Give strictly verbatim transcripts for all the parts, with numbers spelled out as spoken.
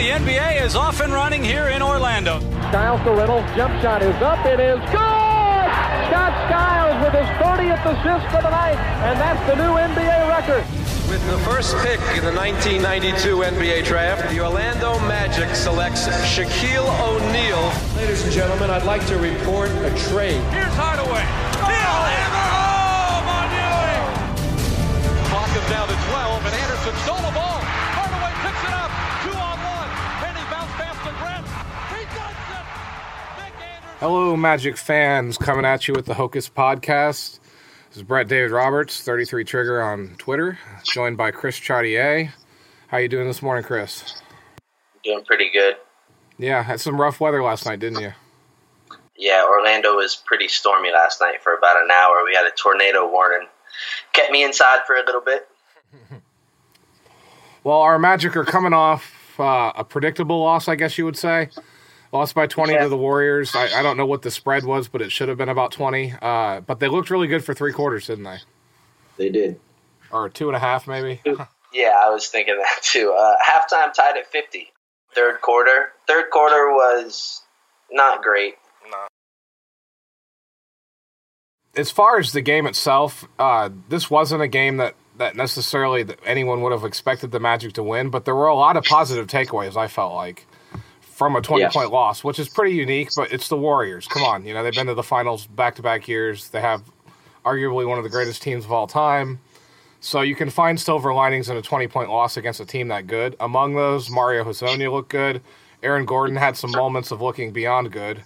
the N B A is off and running here in Orlando. Skiles to Reynolds, jump shot is up, it is good! Scott Skiles with his thirtieth assist for the night, and that's the new N B A record. With the first pick in the nineteen ninety-two N B A draft, the Orlando Magic selects Shaquille O'Neal. Ladies and gentlemen, I'd like to report a trade. Here's Hardaway. He'll hammer home on Ewing. Clock is down to twelve, and Anderson stole the ball. Hardaway picks it up. Two on one. Penny bounced past the Grant. He does it. Nick Anderson. Hello, Magic fans. Coming at you with the Hocus Podcast. This is Brett David Roberts, thirty-three Trigger on Twitter, joined by Chris Chartier. How you doing this morning, Chris? Doing pretty good. Yeah, had some rough weather last night, didn't you? Yeah, Orlando was pretty stormy last night for about an hour. We had a tornado warning. Kept me inside for a little bit. Well, our Magic are coming off uh, a predictable loss, I guess you would say. Lost by twenty yeah. to the Warriors. I, I don't know what the spread was, but it should have been about twenty. Uh, but they looked really good for three quarters, didn't they? They did. Or two and a half, maybe? Yeah, I was thinking that too. Uh, halftime tied at fifty. Third quarter. Third quarter was not great. No. As far as the game itself, uh, this wasn't a game that, that necessarily that anyone would have expected the Magic to win, but there were a lot of positive takeaways, I felt like, from a twenty-point yeah. loss, which is pretty unique, but it's the Warriors. Come on, you know, they've been to the finals back-to-back years. They have arguably one of the greatest teams of all time. So you can find silver linings in a twenty-point loss against a team that good. Among those, Mario Hezonja looked good. Aaron Gordon had some moments of looking beyond good.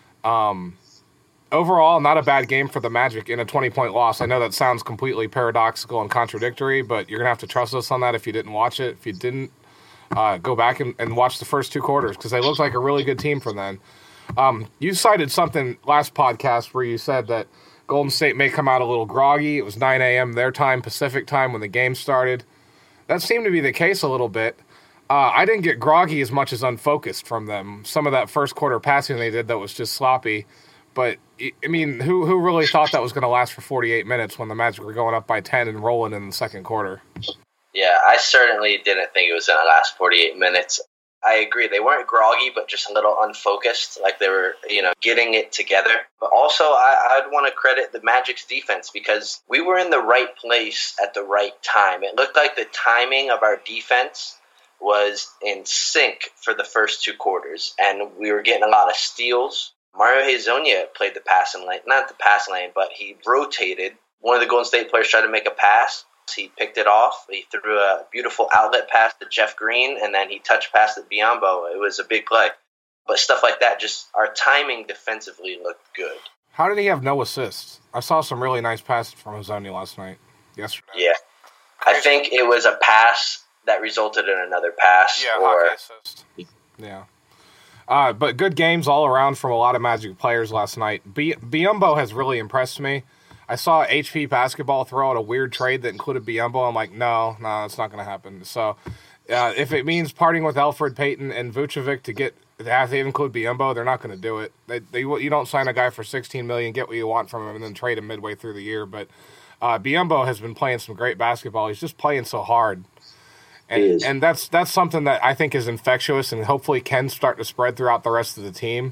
Um, overall, not a bad game for the Magic in a twenty-point loss. I know that sounds completely paradoxical and contradictory, but you're going to have to trust us on that if you didn't watch it. If you didn't, Uh, go back and, and watch the first two quarters because they looked like a really good team from then. Um, you cited something last podcast where you said that Golden State may come out a little groggy. It was nine a.m. their time, Pacific time, when the game started. That seemed to be the case a little bit. Uh, I didn't get groggy as much as unfocused from them. Some of that first quarter passing they did that was just sloppy. But, I mean, who who really thought that was going to last for forty-eight minutes when the Magic were going up by ten and rolling in the second quarter? Yeah, I certainly didn't think it was going to last forty-eight minutes. I agree. They weren't groggy, but just a little unfocused, like they were, you know, getting it together. But also, I, I'd want to credit the Magic's defense because we were in the right place at the right time. It looked like the timing of our defense was in sync for the first two quarters, and we were getting a lot of steals. Mario Hezonja played the passing lane, not the passing lane, but he rotated. One of the Golden State players tried to make a pass. He picked it off. He threw a beautiful outlet pass to Jeff Green, and then he touched pass to Biyombo. It was a big play. But stuff like that, just our timing defensively looked good. How did he have no assists? I saw some really nice passes from Hezonja last night, yesterday. Yeah. I think it was a pass that resulted in another pass. Yeah, or assist. Yeah. Uh, but good games all around from a lot of Magic players last night. B- Biyombo has really impressed me. I saw H P Basketball throw out a weird trade that included Biyombo. I'm like, no, no, that's not going to happen. So uh, if it means parting with Elfrid Payton and Vucevic to get to have to include Biyombo, they're not going to do it. They, they, you don't sign a guy for sixteen million dollars, get what you want from him, and then trade him midway through the year. But uh, Biyombo has been playing some great basketball. He's just playing so hard. And, and that's that's something that I think is infectious and hopefully can start to spread throughout the rest of the team.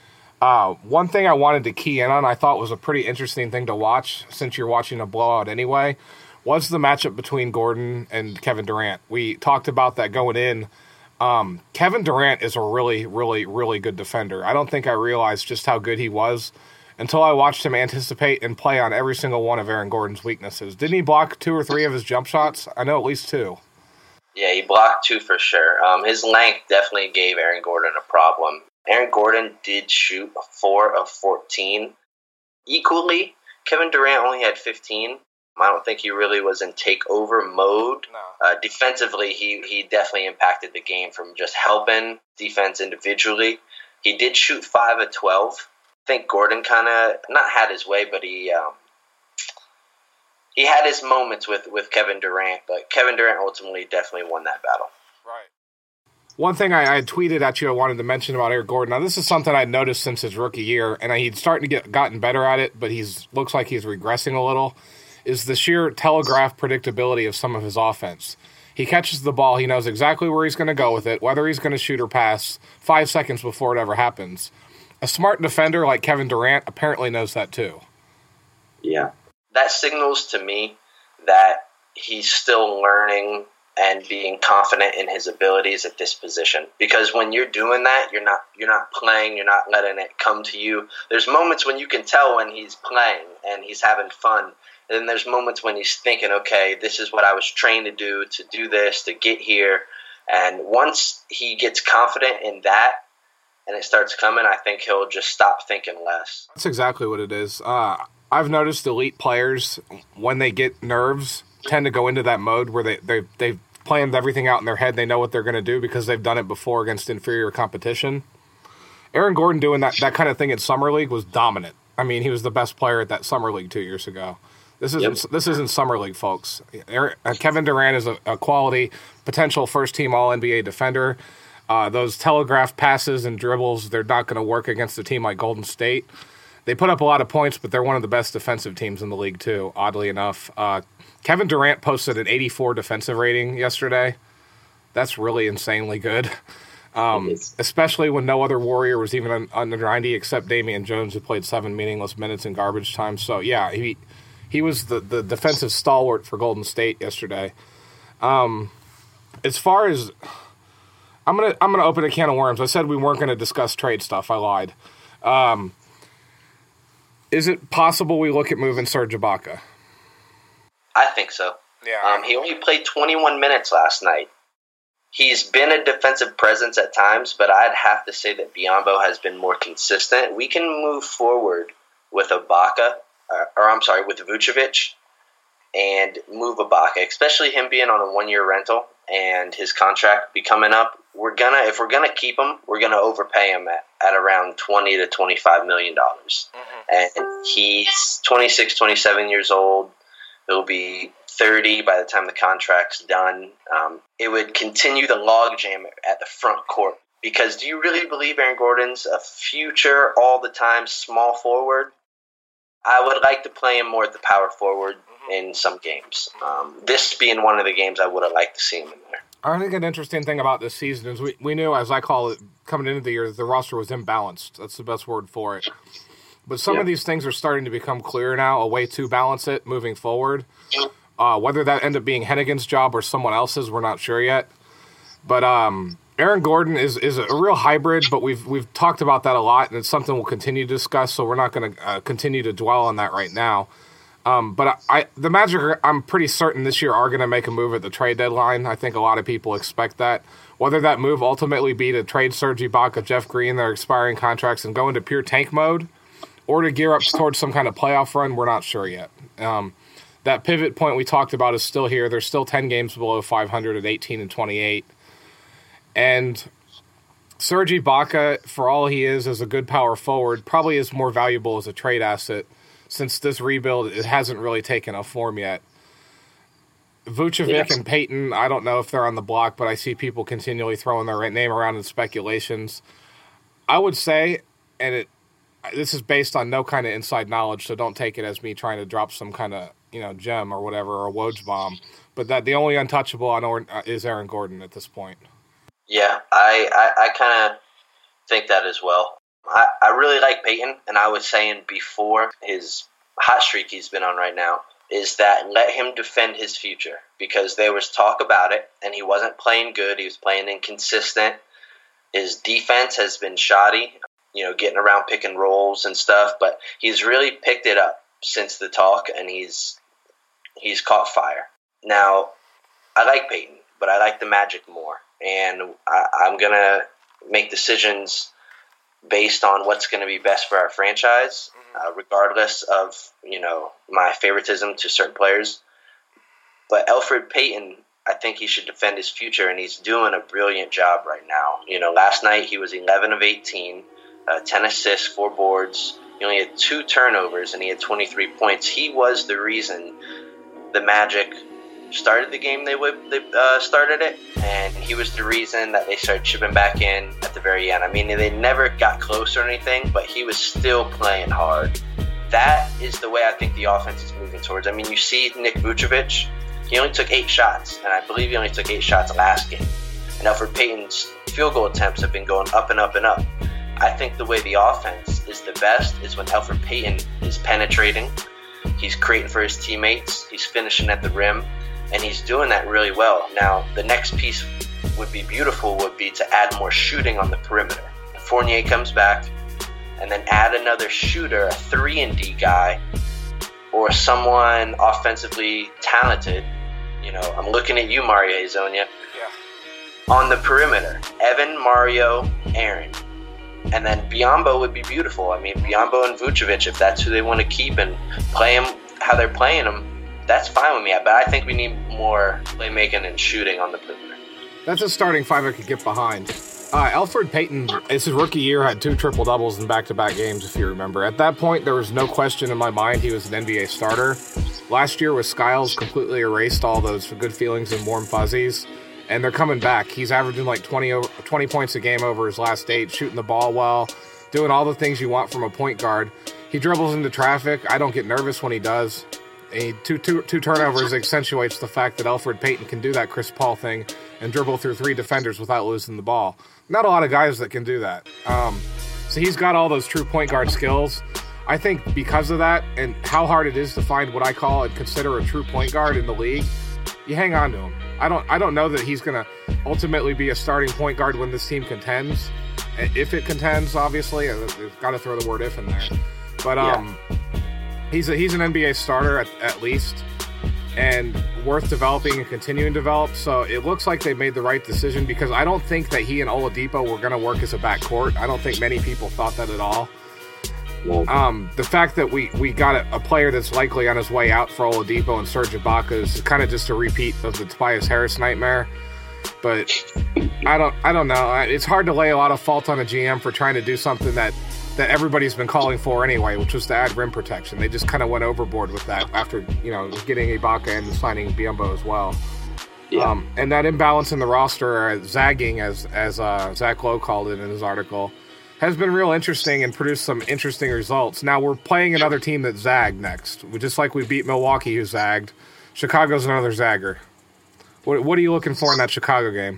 Uh, one thing I wanted to key in on, I thought was a pretty interesting thing to watch, since you're watching a blowout anyway, was the matchup between Gordon and Kevin Durant. We talked about that going in. Um, Kevin Durant is a really, really, really good defender. I don't think I realized just how good he was until I watched him anticipate and play on every single one of Aaron Gordon's weaknesses. Didn't he block two or three of his jump shots? I know at least two. Yeah, he blocked two for sure. Um, his length definitely gave Aaron Gordon a problem. Aaron Gordon did shoot four of fourteen. Equally, Kevin Durant only had fifteen. I don't think he really was in takeover mode. No. Uh, defensively, he, he definitely impacted the game from just helping defense individually. He did shoot five of twelve. I think Gordon kind of, not had his way, but he um, he had his moments with, with Kevin Durant. But Kevin Durant ultimately definitely won that battle. Right. One thing I, I had tweeted at you I wanted to mention about Eric Gordon. Now, this is something I'd noticed since his rookie year, and he'd starting to get gotten better at it, but he's looks like he's regressing a little, is the sheer telegraph predictability of some of his offense. He catches the ball. He knows exactly where he's going to go with it, whether he's going to shoot or pass five seconds before it ever happens. A smart defender like Kevin Durant apparently knows that too. Yeah. That signals to me that he's still learning and being confident in his abilities at this position. Because when you're doing that, you're not you're not playing, you're not letting it come to you. There's moments when you can tell when he's playing and he's having fun. And then there's moments when he's thinking, okay, this is what I was trained to do, to do this, to get here. And once he gets confident in that and it starts coming, I think he'll just stop thinking less. That's exactly what it is. Uh, I've noticed elite players, when they get nerves, tend to go into that mode where they, they, they've planned everything out in their head. They know what they're going to do because they've done it before against inferior competition. Aaron Gordon doing that, that kind of thing in Summer League was dominant. I mean, he was the best player at that Summer League two years ago. This isn't, yep. this isn't Summer League, folks. Aaron, uh, Kevin Durant is a, a quality, potential first-team All N B A defender. Uh, those telegraph passes and dribbles, they're not going to work against a team like Golden State. They put up a lot of points, but they're one of the best defensive teams in the league, too, oddly enough. Uh, Kevin Durant posted an eighty-four defensive rating yesterday. That's really insanely good, um, especially when no other Warrior was even under ninety except Damian Jones, who played seven meaningless minutes in garbage time. So, yeah, he he was the, the defensive stalwart for Golden State yesterday. Um, as far as – I'm going to I'm gonna open a can of worms. I said we weren't going to discuss trade stuff. I lied. Um, is it possible we look at moving Serge Ibaka? I think so. Yeah. Um, he only played twenty-one minutes last night. He's been a defensive presence at times, but I'd have to say that Biyombo has been more consistent. We can move forward with Ibaka, uh, or I'm sorry, with Vucevic, and move Ibaka, especially him being on a one-year rental and his contract be coming up. We're gonna, if we're gonna keep him, we're gonna overpay him at, at around twenty to twenty-five million dollars, mm-hmm. and he's twenty-six, twenty-seven years old. He'll be thirty by the time the contract's done. Um, it would continue the logjam at the front court. Because do you really believe Aaron Gordon's a future, all-the-time small forward? I would like to play him more at the power forward in some games. Um, this being one of the games I would have liked to see him in there. I think an interesting thing about this season is we, we knew, as I call it, coming into the year, that the roster was imbalanced. That's the best word for it. But some yeah. of these things are starting to become clear now, a way to balance it moving forward. Uh, whether that end up being Hennigan's job or someone else's, we're not sure yet. But um, Aaron Gordon is, is a real hybrid, but we've we've talked about that a lot, and it's something we'll continue to discuss, so we're not going to uh, continue to dwell on that right now. Um, but I, I, the Magic, are, I'm pretty certain this year are going to make a move at the trade deadline. I think a lot of people expect that. Whether that move ultimately be to trade Serge Ibaka, Jeff Green, their expiring contracts, and go into pure tank mode, or to gear up towards some kind of playoff run, we're not sure yet. Um, that pivot point we talked about is still here. They're still ten games below five hundred at eighteen and twenty-eight. And Serge Ibaka, for all he is as a good power forward, probably is more valuable as a trade asset since this rebuild it hasn't really taken a form yet. Vucevic yes. and Payton, I don't know if they're on the block, but I see people continually throwing their name around in speculations. I would say, and it this is based on no kind of inside knowledge, so don't take it as me trying to drop some kind of, you know, gem or whatever, or a Woj bomb, but that the only untouchable I know is Aaron Gordon at this point. Yeah, I, I, I kind of think that as well. I, I really like Payton, and I was saying before his hot streak he's been on right now is that let him defend his future, because there was talk about it, and he wasn't playing good. He was playing inconsistent. His defense has been shoddy, you know, getting around pick and rolls and stuff, but he's really picked it up since the talk, and he's he's caught fire. Now, I like Payton, but I like the Magic more, and I, I'm going to make decisions based on what's going to be best for our franchise, uh, regardless of, you know, my favoritism to certain players. But Elfrid Payton, I think he should defend his future, and he's doing a brilliant job right now. You know, last night he was eleven of eighteen, uh, ten assists, four boards. He only had two turnovers, and he had twenty-three points. He was the reason the Magic started the game they would they uh, started it, and he was the reason that they started chipping back in at the very end. I mean, they never got close or anything, but he was still playing hard. That is the way I think the offense is moving towards. I mean, you see Nick Vucevic, He only took eight shots, and I believe he only took eight shots last game. And Elfrid Payton's field goal attempts have been going up and up and up. I think the way the offense is the best is when Elfrid Payton is penetrating. He's creating for his teammates. He's finishing at the rim, and he's doing that really well. Now, the next piece would be beautiful would be to add more shooting on the perimeter. Fournier comes back, and then add another shooter, a three and D guy, or someone offensively talented. You know, I'm looking at you, Mario Hezonja. Yeah. On the perimeter, Evan, Mario, Aaron. And then Biyombo would be beautiful. I mean, Biyombo and Vucevic, if that's who they want to keep and play them how they're playing them, that's fine with me. But I think we need more playmaking and shooting on the perimeter. That's a starting five I could get behind. Uh, Elfrid Payton, it's his rookie year, had two triple-doubles in back-to-back games, if you remember. At that point, there was no question in my mind he was an N B A starter. Last year with Skiles, completely erased all those good feelings and warm fuzzies. And they're coming back. He's averaging like twenty, over, twenty points a game over his last eight, shooting the ball well, doing all the things you want from a point guard. He dribbles into traffic. I don't get nervous when he does. He, two, two, two turnovers accentuates the fact that Elfrid Payton can do that Chris Paul thing and dribble through three defenders without losing the ball. Not a lot of guys that can do that. Um, so he's got all those true point guard skills. I think because of that and how hard it is to find what I call and consider a true point guard in the league, you hang on to him. I don't I don't know that he's going to ultimately be a starting point guard when this team contends. If it contends, obviously, I've got to throw the word if in there. But um, yeah. he's a, he's an N B A starter at, at least, and worth developing and continuing to develop. So it looks like they made the right decision because I don't think that he and Oladipo were going to work as a backcourt. I don't think many people thought that at all. Um, the fact that we, we got a, a player that's likely on his way out for Oladipo and Serge Ibaka is kind of just a repeat of the Tobias Harris nightmare. But I don't I don't know. It's hard to lay a lot of fault on a G M for trying to do something that, that everybody's been calling for anyway, which was to add rim protection. They just kind of went overboard with that after, you know, getting Ibaka and signing Biyombo as well. Yeah. Um, and that imbalance in the roster, uh, zagging, as as uh, Zach Lowe called it in his article, has been real interesting and produced some interesting results. Now we're playing another team that zagged next. We, just like we beat Milwaukee, who zagged. Chicago's another zagger. What, what are you looking for in that Chicago game?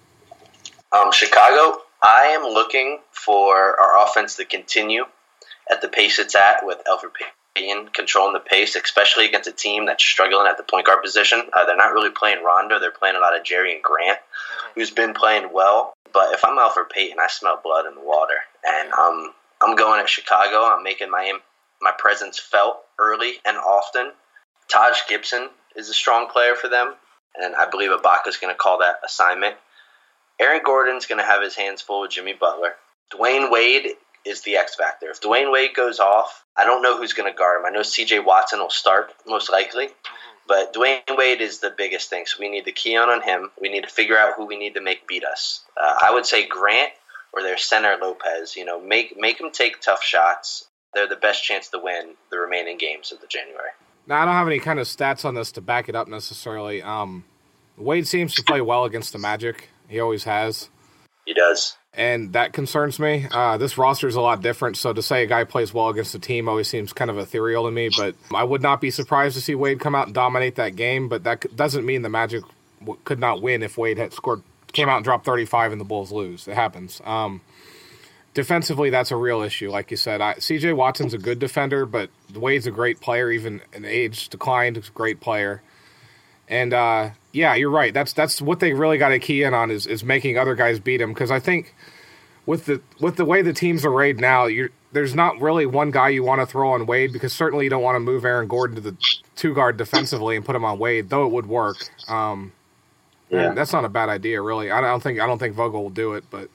Um, Chicago, I am looking for our offense to continue at the pace it's at with Elfrid Payton controlling the pace, especially against a team that's struggling at the point guard position. Uh, they're not really playing Rondo. They're playing a lot of Jerry Grant, who's been playing well. But if I'm Elfrid Payton, I smell blood in the water. And um, I'm going at Chicago. I'm making my my presence felt early and often. Taj Gibson is a strong player for them, and I believe Ibaka's going to call that assignment. Aaron Gordon's going to have his hands full with Jimmy Butler. Dwayne Wade is the X factor. If Dwayne Wade goes off, I don't know who's going to guard him. I know C J Watson will start most likely, but Dwayne Wade is the biggest thing. So we need to key on on him. We need to figure out who we need to make beat us. Uh, I would say Grant or their center Lopez. You know, make make them take tough shots. They're the best chance to win the remaining games of the January. Now, I don't have any kind of stats on this to back it up necessarily. Um, Wade seems to play well against the Magic. He always has. He does. And that concerns me. Uh, this roster is a lot different, so to say a guy plays well against a team always seems kind of ethereal to me, but I would not be surprised to see Wade come out and dominate that game, but that doesn't mean the Magic w- could not win if Wade had scored, came out and dropped thirty-five and the Bulls lose. It happens. Um, defensively, that's a real issue, like you said. I, C J Watson's a good defender, but Wade's a great player, even in age declined, he's a great player. And, uh, yeah, you're right. That's that's what they really got to key in on is, is making other guys beat him. Because I think with the with the way the teams are arrayed now, you're, there's not really one guy you want to throw on Wade because certainly you don't want to move Aaron Gordon to the two-guard defensively and put him on Wade, though it would work. Um, yeah. That's not a bad idea, really. I don't think I don't think Vogel will do it, but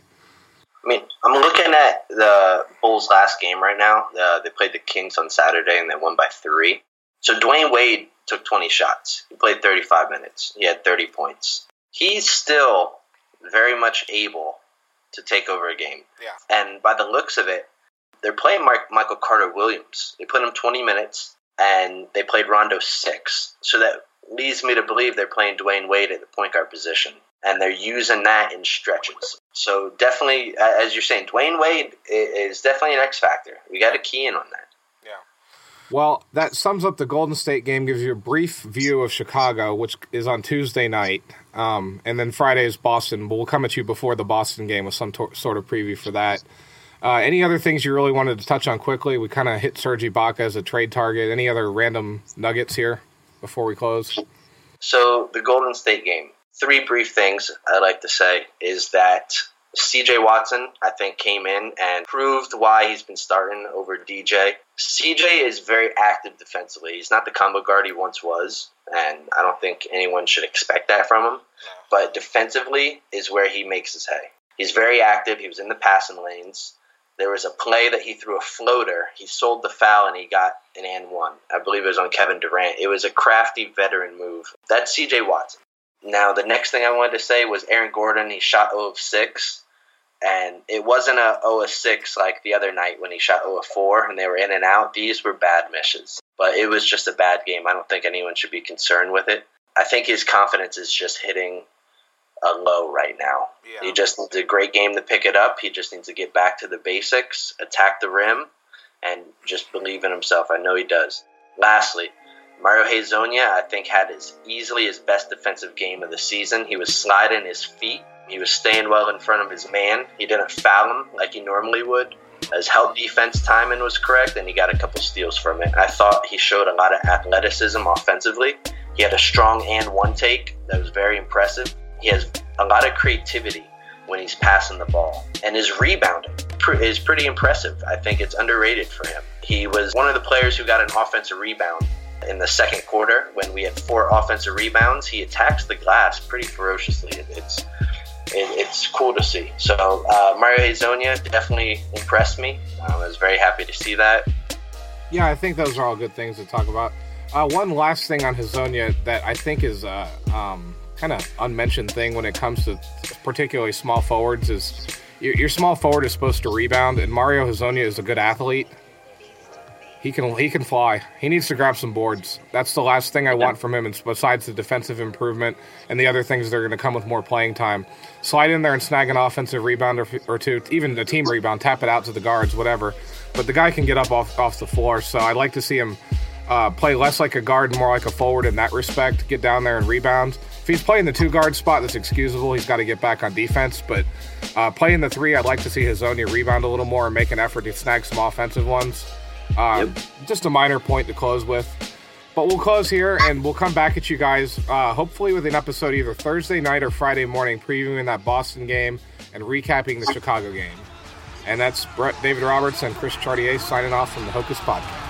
I mean, I'm looking at the Bulls' last game right now. Uh, they played the Kings on Saturday and they won by three. So Dwayne Wade took twenty shots. He played thirty-five minutes. He had thirty points. He's still very much able to take over a game. Yeah. And by the looks of it, they're playing Mark, Michael Carter-Williams. They put him twenty minutes, and they played Rondo six. So that leads me to believe they're playing Dwayne Wade at the point guard position, and they're using that in stretches. So definitely, as you're saying, Dwayne Wade is definitely an X factor. We got to key in on that. Well, that sums up the Golden State game, gives you a brief view of Chicago, which is on Tuesday night, um, and then Friday is Boston. But we'll come at you before the Boston game with some to- sort of preview for that. Uh, any other things you really wanted to touch on quickly? We kind of hit Serge Ibaka as a trade target. Any other random nuggets here before we close? So the Golden State game, three brief things I'd like to say is that C J Watson, I think, came in and proved why he's been starting over D J. C J is very active defensively. He's not the combo guard he once was, and I don't think anyone should expect that from him. But defensively is where he makes his hay. He's very active. He was in the passing lanes. There was a play that he threw a floater. He sold the foul, and he got an and one. I believe it was on Kevin Durant. It was a crafty veteran move. That's C J Watson. Now, the next thing I wanted to say was Aaron Gordon. He shot zero of six. And it wasn't a zero of six like the other night when he shot zero of four and they were in and out. These were bad misses. But it was just a bad game. I don't think anyone should be concerned with it. I think his confidence is just hitting a low right now. Yeah. He just needs a great game to pick it up. He just needs to get back to the basics, attack the rim, and just believe in himself. I know he does. Lastly, Mario Hezonja, I think, had his easily his best defensive game of the season. He was sliding his feet. He was staying well in front of his man. He didn't foul him like he normally would. His help defense timing was correct, and he got a couple steals from it. I thought he showed a lot of athleticism offensively. He had a strong and one take that was very impressive. He has a lot of creativity when he's passing the ball. And his rebounding is pretty impressive. I think it's underrated for him. He was one of the players who got an offensive rebound in the second quarter when we had four offensive rebounds. He attacks the glass pretty ferociously. It's It, it's cool to see. So uh, Mario Hezonja definitely impressed me. Um, I was very happy to see that. Yeah, I think those are all good things to talk about. Uh, one last thing on Hezonja that I think is a um, kind of unmentioned thing when it comes to particularly small forwards is your, your small forward is supposed to rebound, and Mario Hezonja is a good athlete. He can he can fly. He needs to grab some boards. That's the last thing I want from him, besides the defensive improvement and the other things that are going to come with more playing time. Slide in there and snag an offensive rebound or, or two, even a team rebound, tap it out to the guards, whatever. But the guy can get up off, off the floor, so I'd like to see him uh, play less like a guard and more like a forward in that respect, get down there and rebound. If he's playing the two-guard spot, that's excusable. He's got to get back on defense. But uh, playing the three, I'd like to see Hezonja rebound a little more and make an effort to snag some offensive ones. Uh, yep. Just a minor point to close with. But we'll close here, and we'll come back at you guys, uh, hopefully with an episode either Thursday night or Friday morning, previewing that Boston game and recapping the Chicago game. And that's Brett David Roberts and Chris Chartier signing off from the Hocus Podcast.